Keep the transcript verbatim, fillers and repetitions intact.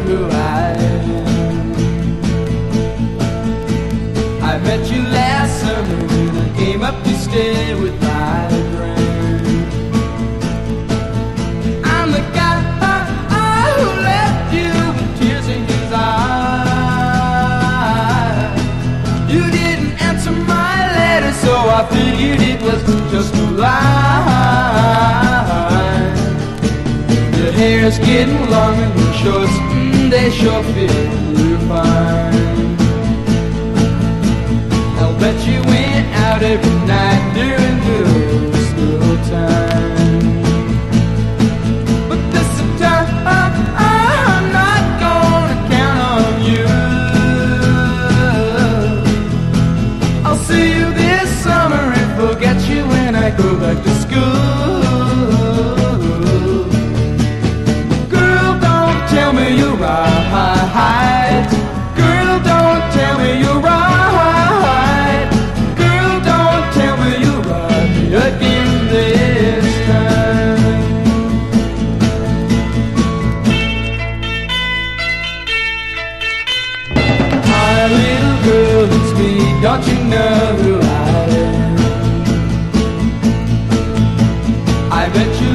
who I am. I met you last summer when I came up to stay with my friend. I'm the guy who left you with tears in his eyes. You didn't answer my letter, so I figured it was just a lie. Your hair's getting long and your shorts, mm, they sure fit you fine. I'll bet you went out every night during the slow time. But this time I'm not gonna count on you. I'll see you this summer and forget you when I go back to school. Girl, don't tell me you're right. Girl, don't tell me you're right. Girl, don't tell me you're right again this time. My little girl, it's me, don't you know who